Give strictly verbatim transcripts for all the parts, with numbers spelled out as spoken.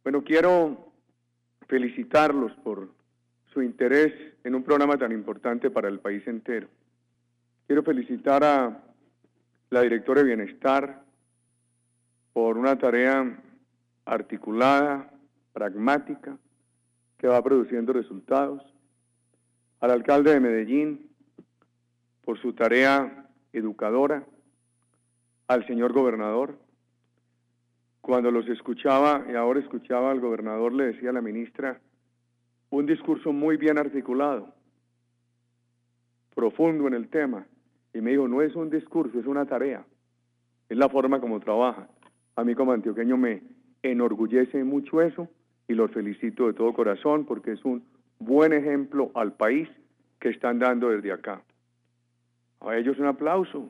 Bueno, quiero felicitarlos por su interés en un programa tan importante para el país entero. Quiero felicitar a la directora de Bienestar por una tarea articulada, pragmática, que va produciendo resultados. Al alcalde de Medellín por su tarea educadora, al señor gobernador. Cuando los escuchaba y ahora escuchaba al gobernador, le decía a la ministra, un discurso muy bien articulado, profundo en el tema. Y me dijo, no es un discurso, es una tarea. Es la forma como trabaja. A mí como antioqueño me enorgullece mucho eso y los felicito de todo corazón porque es un buen ejemplo al país que están dando desde acá. A ellos un aplauso.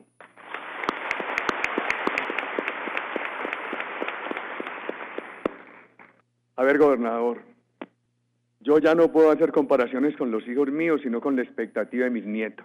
A ver, gobernador, yo ya no puedo hacer comparaciones con los hijos míos, sino con la expectativa de mis nietos.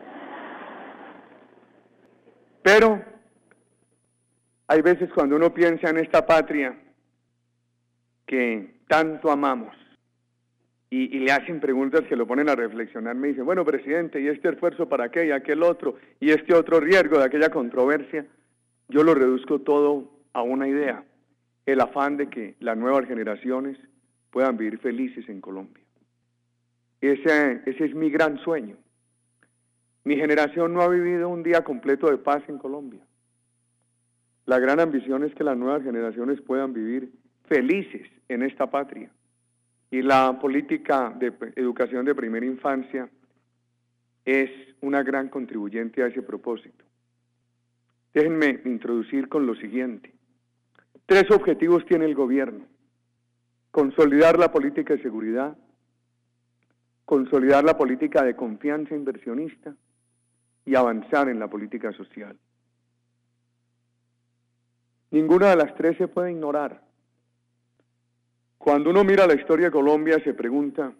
Pero hay veces cuando uno piensa en esta patria que tanto amamos y, y le hacen preguntas que lo ponen a reflexionar, me dicen, bueno, presidente, ¿y este esfuerzo para qué? ¿Y aquel otro? ¿Y este otro riesgo de aquella controversia? Yo lo reduzco todo a una idea. El afán de que las nuevas generaciones puedan vivir felices en Colombia. Ese, ese es mi gran sueño. Mi generación no ha vivido un día completo de paz en Colombia. La gran ambición es que las nuevas generaciones puedan vivir felices en esta patria. Y la política de educación de primera infancia es una gran contribuyente a ese propósito. Déjenme introducir con lo siguiente. Tres objetivos tiene el gobierno: consolidar la política de seguridad, consolidar la política de confianza inversionista y avanzar en la política social. Ninguna de las tres se puede ignorar. Cuando uno mira la historia de Colombia se pregunta,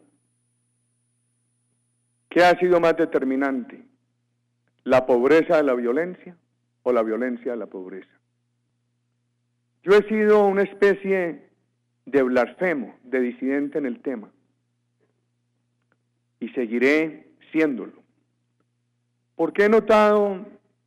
¿qué ha sido más determinante? ¿La pobreza de la violencia o la violencia de la pobreza? Yo he sido una especie de blasfemo, de disidente en el tema, y seguiré siéndolo, porque he notado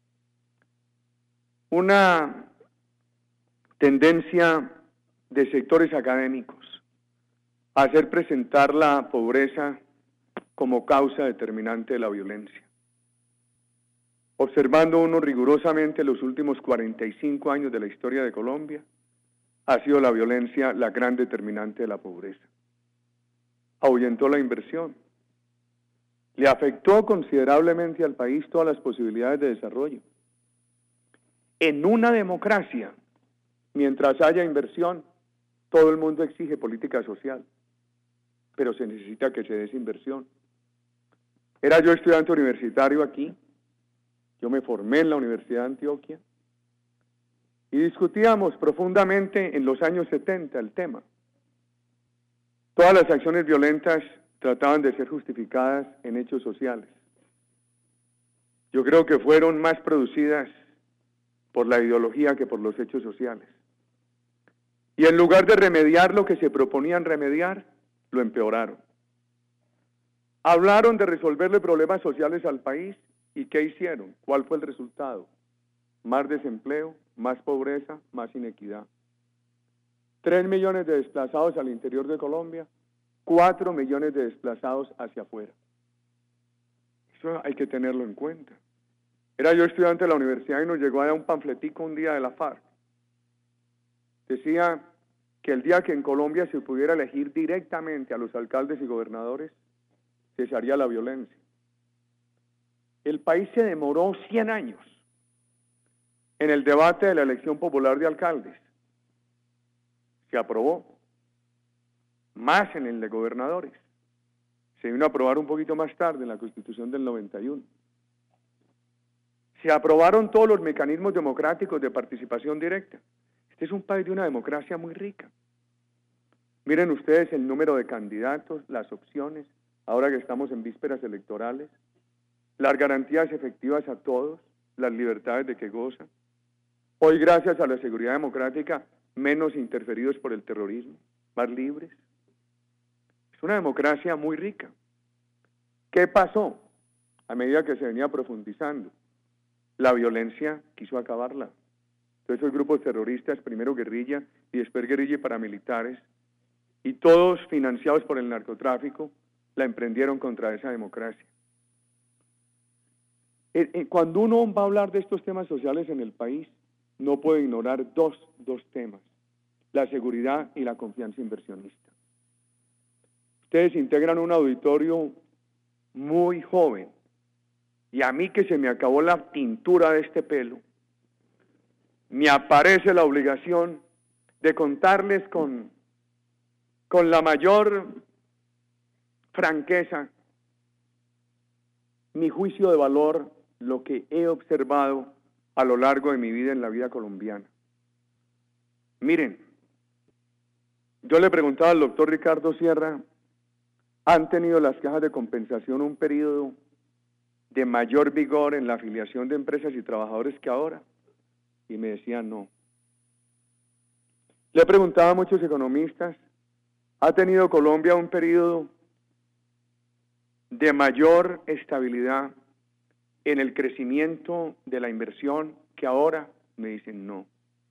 una tendencia de sectores académicos a hacer presentar la pobreza como causa determinante de la violencia. Observando uno rigurosamente los últimos cuarenta y cinco años de la historia de Colombia, ha sido la violencia la gran determinante de la pobreza. Ahuyentó la inversión, le afectó considerablemente al país todas las posibilidades de desarrollo. En una democracia, mientras haya inversión, todo el mundo exige política social, pero se necesita que se dé esa inversión. Era yo estudiante universitario aquí, yo me formé en la Universidad de Antioquia y discutíamos profundamente en los años setenta el tema. Todas las acciones violentas trataban de ser justificadas en hechos sociales. Yo creo que fueron más producidas por la ideología que por los hechos sociales. Y en lugar de remediar lo que se proponían remediar, lo empeoraron. Hablaron de resolverle problemas sociales al país, ¿y qué hicieron? ¿Cuál fue el resultado? Más desempleo, más pobreza, más inequidad. Tres millones de desplazados al interior de Colombia, cuatro millones de desplazados hacia afuera. Eso hay que tenerlo en cuenta. Era yo estudiante de la universidad y nos llegó allá un panfletico un día de la FARC. Decía que el día que en Colombia se pudiera elegir directamente a los alcaldes y gobernadores, cesaría la violencia. El país se demoró cien años en el debate de la elección popular de alcaldes. Se aprobó. Más en el de gobernadores. Se vino a aprobar un poquito más tarde en la Constitución del noventa y uno. Se aprobaron todos los mecanismos democráticos de participación directa. Este es un país de una democracia muy rica. Miren ustedes el número de candidatos, las opciones, ahora que estamos en vísperas electorales, las garantías efectivas a todos, las libertades de que gozan. Hoy, gracias a la seguridad democrática, menos interferidos por el terrorismo. más libres. Es una democracia muy rica. ¿Qué pasó? A medida que se venía profundizando, la violencia quiso acabarla. Entonces esos grupos terroristas, primero guerrilla y después guerrilla y paramilitares, y todos financiados por el narcotráfico, la emprendieron contra esa democracia. Cuando uno va a hablar de estos temas sociales en el país, no puede ignorar dos, dos temas: la seguridad y la confianza inversionista. Ustedes integran un auditorio muy joven, y a mí, que se me acabó la tintura de este pelo, me aparece la obligación de contarles con, con la mayor franqueza mi juicio de valor, lo que he observado a lo largo de mi vida en la vida colombiana. Miren, yo le preguntaba al doctor Ricardo Sierra, ¿han tenido las cajas de compensación un periodo de mayor vigor en la afiliación de empresas y trabajadores que ahora? Y me decían no. Le preguntaba a muchos economistas, ¿ha tenido Colombia un periodo de mayor estabilidad en el crecimiento de la inversión que ahora? Me dicen no.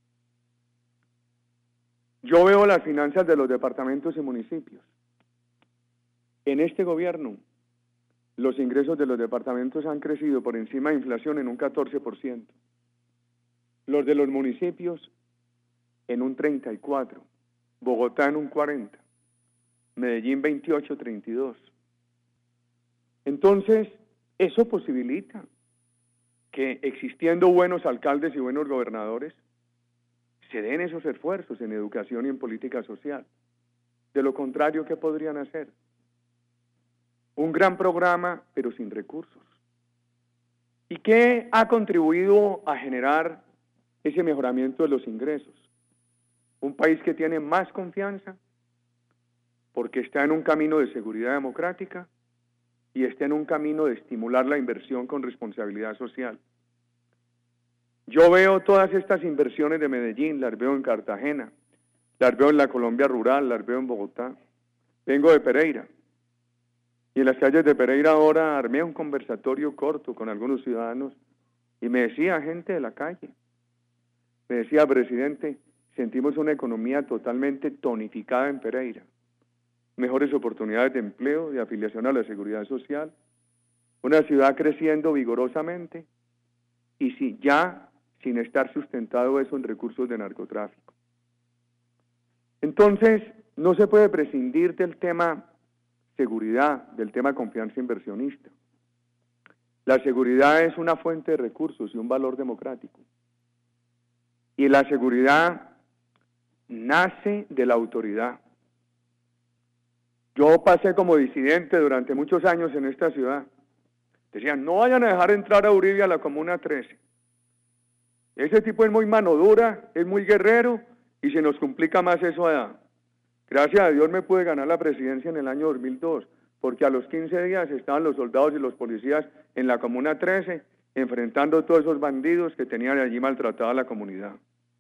Yo veo las finanzas de los departamentos y municipios. En este gobierno, los ingresos de los departamentos han crecido por encima de inflación en un catorce por ciento. Los de los municipios en un treinta y cuatro por ciento. Bogotá en un cuarenta por ciento. Medellín veintiocho, treinta y dos. Entonces, eso posibilita que, existiendo buenos alcaldes y buenos gobernadores, se den esos esfuerzos en educación y en política social. De lo contrario, ¿qué podrían hacer? Un gran programa, pero sin recursos. ¿Y qué ha contribuido a generar ese mejoramiento de los ingresos? Un país que tiene más confianza, porque está en un camino de seguridad democrática y está en un camino de estimular la inversión con responsabilidad social. Yo veo todas estas inversiones de Medellín, las veo en Cartagena, las veo en la Colombia rural, las veo en Bogotá. Vengo de Pereira. Y en las calles de Pereira ahora armé un conversatorio corto con algunos ciudadanos y me decía gente de la calle, me decía: presidente, sentimos una economía totalmente tonificada en Pereira, mejores oportunidades de empleo, de afiliación a la seguridad social, una ciudad creciendo vigorosamente y si, ya sin estar sustentado eso en recursos de narcotráfico. Entonces, no se puede prescindir del tema seguridad, del tema confianza inversionista. La seguridad es una fuente de recursos y un valor democrático. Y la seguridad nace de la autoridad. Yo pasé como disidente durante muchos años en esta ciudad. Decían: no vayan a dejar entrar a Uribe a la Comuna trece. Ese tipo es muy mano dura, es muy guerrero y se nos complica más eso allá. Gracias a Dios me pude ganar la presidencia en el año dos mil dos, porque a los quince días estaban los soldados y los policías en la Comuna trece enfrentando a todos esos bandidos que tenían allí maltratada a la comunidad.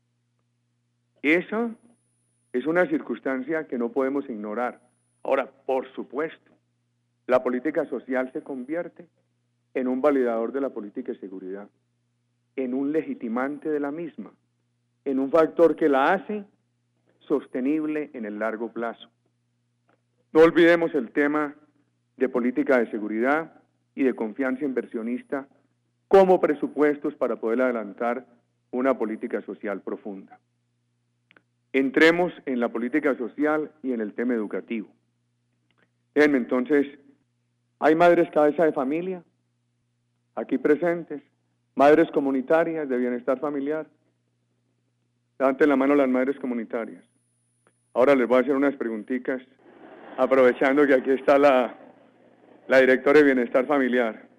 Esa es una circunstancia que no podemos ignorar. Ahora, por supuesto, la política social se convierte en un validador de la política de seguridad, en un legitimante de la misma, en un factor que la hace sostenible en el largo plazo. No olvidemos el tema de política de seguridad y de confianza inversionista como presupuestos para poder adelantar una política social profunda. Entremos en la política social y en el tema educativo. Déjenme entonces, hay madres cabeza de familia aquí presentes, madres comunitarias de bienestar familiar. Levanten la mano las madres comunitarias. Ahora les voy a hacer unas preguntitas, aprovechando que aquí está la, la directora de Bienestar Familiar.